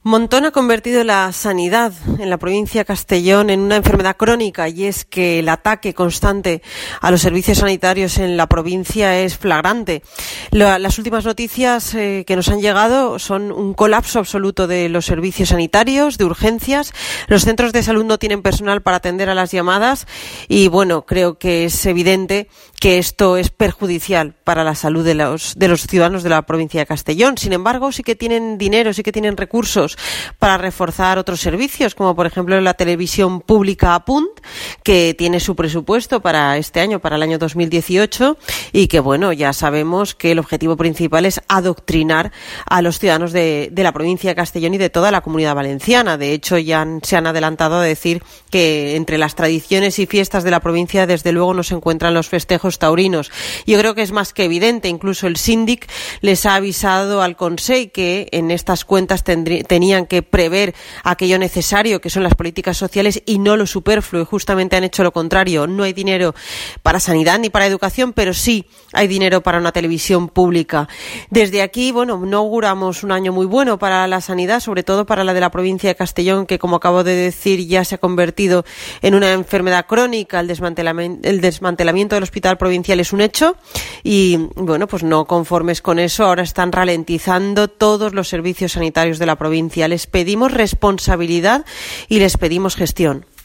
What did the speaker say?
Montón ha convertido la sanidad en la provincia de Castellón en una enfermedad crónica, y es que el ataque constante a los servicios sanitarios en la provincia es flagrante. Las últimas noticias que nos han llegado son un colapso absoluto de los servicios sanitarios, de urgencias. Los centros de salud no tienen personal para atender a las llamadas y, bueno, creo que es evidente que esto es perjudicial para la salud de los ciudadanos de la provincia de Castellón. Sin embargo, sí que tienen dinero, sí que tienen recursos para reforzar otros servicios, como por ejemplo la televisión pública Apunt, que tiene su presupuesto para este año, para el año 2018, y que, bueno, ya sabemos que el objetivo principal es adoctrinar a los ciudadanos de la provincia de Castellón y de toda la Comunidad Valenciana. De hecho, ya se han adelantado a decir que entre las tradiciones y fiestas de la provincia, desde luego, no se encuentran los festejos taurinos. Yo creo que es más que evidente. Incluso el síndic les ha avisado al Consell que en estas cuentas tenían que prever aquello necesario, que son las políticas sociales, y no lo superfluo. Y justamente han hecho lo contrario. No hay dinero para sanidad ni para educación, pero sí hay dinero para una televisión pública. Desde aquí, bueno, no auguramos un año muy bueno para la sanidad, sobre todo para la de la provincia de Castellón, que, como acabo de decir, ya se ha convertido en una enfermedad crónica. El desmantelamiento del hospital provincial es un hecho y, bueno, pues no conformes con eso, ahora están ralentizando todos los servicios sanitarios de la provincia. Les pedimos responsabilidad y les pedimos gestión.